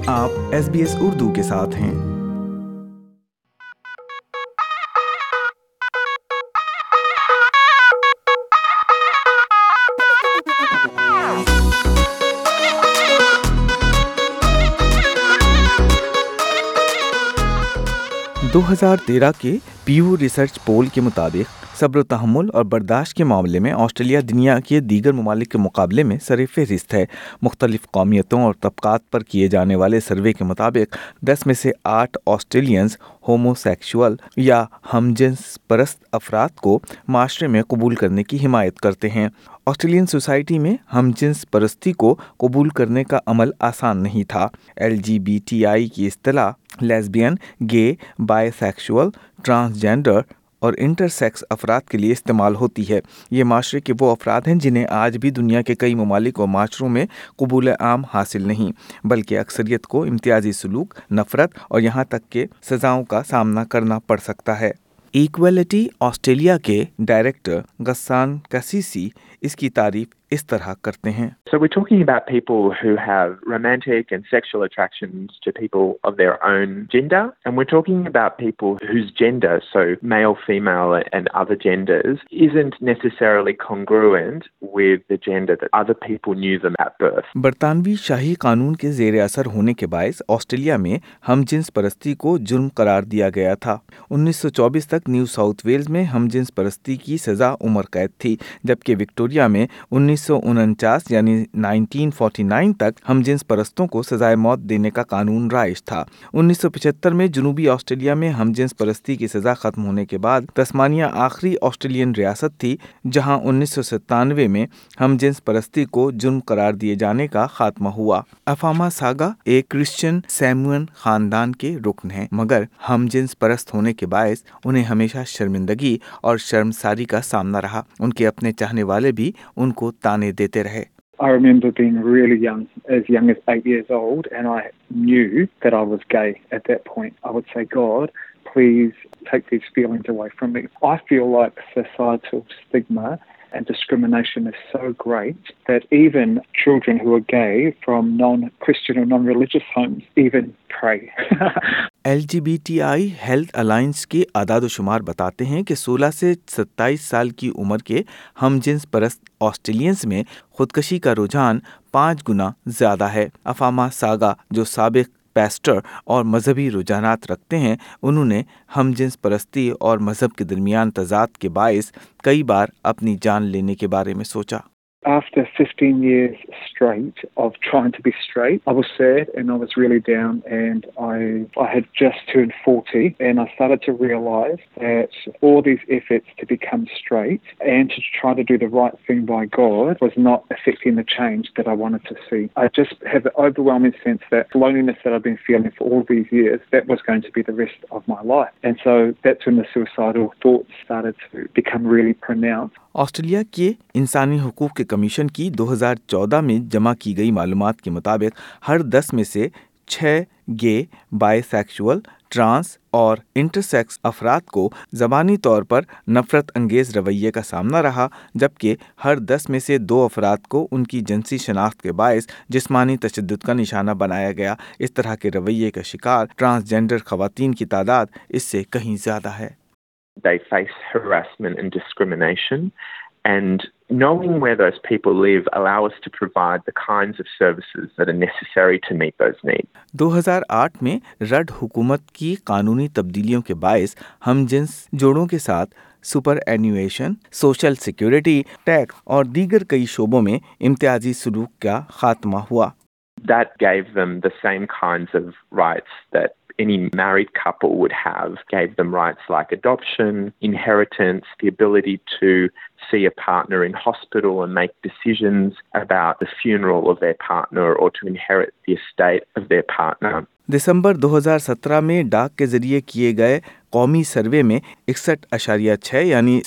आप SBS उर्दू के साथ हैं। – 2013 के पीयू रिसर्च पोल के मुताबिक सब्र तहम्मुल और बर्दाश्त के मामले में ऑस्ट्रेलिया दुनिया के दीगर ममालिक के मुकाबले में सर-ए-फ़हरिस्त है। मुख्तलिफ कौमियतों और तबकात पर किए जाने वाले सर्वे के मुताबिक 10 में से 8 ऑस्ट्रेलियंस होमोसेक्सुअल या हमजिन्स परस्त अफराद को माशरे में कबूल करने की हिमायत करते हैं। ऑस्ट्रेलियन सोसाइटी में हमजिन्स परस्ती को कबूल करने का अमल आसान नहीं था। LGBTI की इस्तिलाह लेस्बियन, गे, बायसेक्सुअल, ट्रांसजेंडर और इंटरसेक्स अफराद के लिए इस्तेमाल होती है। ये माशरे के वो अफराद हैं जिन्हें आज भी दुनिया के कई ममालिक और माशरों में कबूल आम हासिल नहीं, बल्कि अक्सरियत को इम्तियाजी सलूक, नफरत और यहाँ तक के सज़ाओं का सामना करना पड़ सकता है। इक्वलिटी ऑस्ट्रेलिया के डायरेक्टर गस्सान कसीसी इसकी तारीफ इस तरह करते हैं। So we're talking about people who have romantic and sexual attractions to people of their own gender, and we're talking about people whose gender, so male, female and other genders, isn't necessarily congruent with the gender that other people knew them at birth. बरतानवी शाही कानून के ज़ेर असर होने के बायस Australia में हमजिन्स परस्ती को जुर्म करार दिया गया था। 1924 तक न्यू साउथ वेल्स में हमजिन्स परस्ती की सज़ा उम्र कैद थी, जबकि विक्टोरिया में 1949 यानी 1949 तक हमजिन्स परस्तों को सजाए मौत देने का कानून राइज था। 1975 में जनूबी ऑस्ट्रेलिया में हमजिन्स परस्ती की सजा खत्म होने के बाद तस्मानिया आखिरी ऑस्ट्रेलियन रियासत थी जहां 1997 में हमजिन्स परस्ती को जुर्म करार दिए जाने का खात्मा हुआ। अफामा सागा एक क्रिश्चियन सैमुअन खानदान के रुकन हैं, मगर हमजिन्स परस्त होने के बायस उन्हें हमेशा शर्मिंदगी और शर्मसारी का सामना रहा। उनके अपने चाहने वाले भी उनको ताने देते रहे। I remember being really young as 8 years old, and I knew that I was gay at that point. I would say, God, please take these feelings away from me. I feel like societal stigma and discrimination is so great that even children who are gay from non-Christian or non-religious homes even pray. LGBTI health alliance के आदाद-ओ-शुमार बताते हैं कि 16 से 27 साल की उम्र के हमजिन्स परस्त ऑस्ट्रेलियंस में खुदकशी का रुझान 5 गुना ज़्यादा है। अफामा सागा, जो साबिक पेस्टर और मजहबी रुझानात रखते हैं, उन्होंने हमजिन्स परस्ती और मजहब के दरमियान तजाद के बायस कई बार अपनी जान लेने के बारे में सोचा। After 15 years straight of trying to be straight, I was sad and I was really down, and I had just turned 40, and I started to realise that all these efforts to become straight and to try to do the right thing by God was not affecting the change that I wanted to see. I just have an overwhelming sense that loneliness that I've been feeling for all these years, that was going to be the rest of my life. And so that's when the suicidal thoughts started to become really pronounced. Australia के इंसानी हुकूक के commission की 2014 में जमा की गई मालूमात के मुताबिक हर 10 में से 6 गे, बायसेक्सुअल, ट्रांस और इंटरसेक्स अफराद को ज़बानी तौर पर नफ़रत अंगेज़ रवैये का सामना रहा, जबकि हर 10 में से 2 अफराद को उनकी जिनसी शनाख्त के बायस जिस्मानी तशद्दुद का निशाना बनाया गया। इस तरह के रवैये का शिकार ट्रांसजेंडर ख़वातीन की तादाद इससे कहीं ज़्यादा है। They face harassment and discrimination, and knowing where those people live allow us to provide the kinds of services that are necessary to meet those needs. 2008 में रड हुकूमत की कानूनी तब्दीलियों के बायस हमजिन्स जोड़ों के साथ superannuation, social security, tax और दीगर कई शोबों में इम्तियाजी सलूक का खात्मा हुआ। That gave them the same kinds of rights that any married couple would have, gave them rights like adoption, inheritance, the ability to see a partner in hospital and make decisions about the funeral of their partner or to inherit the estate of their partner. दिसंबर 2017 में डाक के जरिए किए गए कौमी सर्वे में 61.6 यानी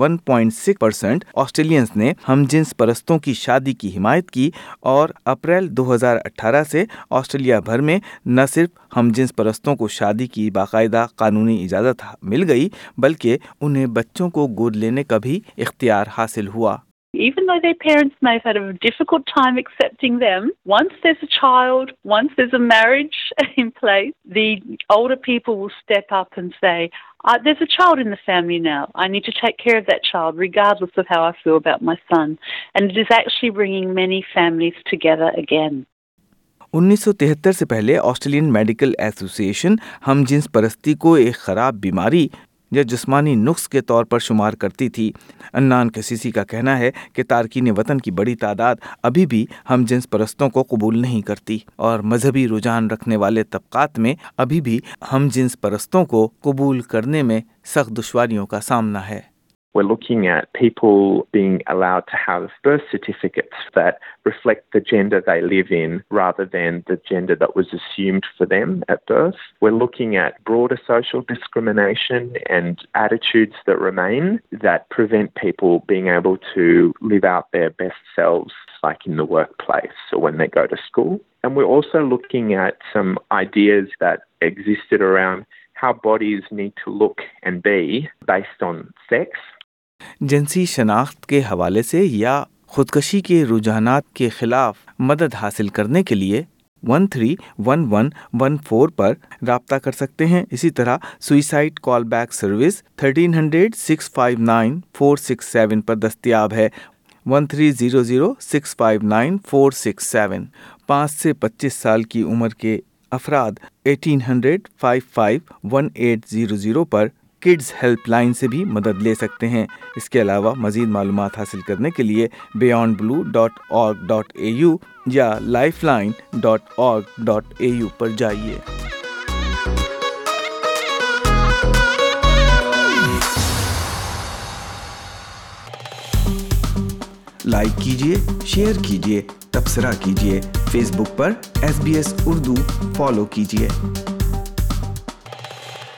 61.6% Australians ने हमजिन्स परस्तों की शादी की हिमायत की और अप्रैल 2018 से ऑस्ट्रेलिया भर में न सिर्फ हमजिन्स परस्तों को शादी की बाकायदा कानूनी इजाज़त मिल गई, बल्कि उन्हें बच्चों को गोद लेने का भी इख्तियार हासिल हुआ। Even though their parents may have had a difficult time accepting them, once there's a child, once there's a marriage in place, the older people will step up and say, there's a child in the family now. I need to take care of that child regardless of how I feel about my son. And it is actually bringing many families together again. 1973 से पहले Australian medical association हमजिन्स परस्ती को एक खराब बीमारी या जिस्मानी नुक्स के तौर पर शुमार करती थी। अन्नान कसीसी का कहना है कि तारकीन वतन की बड़ी तादाद अभी भी हमजिन्स परस्तों को कबूल नहीं करती और मजहबी रुझान रखने वाले तबकात में अभी भी हमजिन्स परस्तों को कबूल करने में सख्त दुश्वारियों का सामना है। We're looking at people being allowed to have birth certificates that reflect the gender they live in rather than the gender that was assumed for them at birth. We're looking at broader social discrimination and attitudes that remain that prevent people being able to live out their best selves, like in the workplace or when they go to school. And we're also looking at some ideas that existed around how bodies need to look and be based on sex. जिनसी शनाख्त के हवाले से या खुदकशी के रुझानात के खिलाफ मदद हासिल करने के लिए 131114 पर राब्ता कर सकते हैं। इसी तरह सुइसाइड कॉल बैक सर्विस 1300-659-467 पर दस्तयाब है। 1300-659-467। 5 से 25 साल की उम्र के अफराद 1800-55-1800 पर किड्स हेल्पलाइन से भी मदद ले सकते हैं। इसके अलावा मज़ीद मालूमात हासिल करने के लिए beyondblue.org.au या lifeline.org.au पर जाइए। लाइक कीजिए, शेयर कीजिए, तबसरा कीजिए। फेसबुक पर SBS उर्दू फॉलो कीजिए।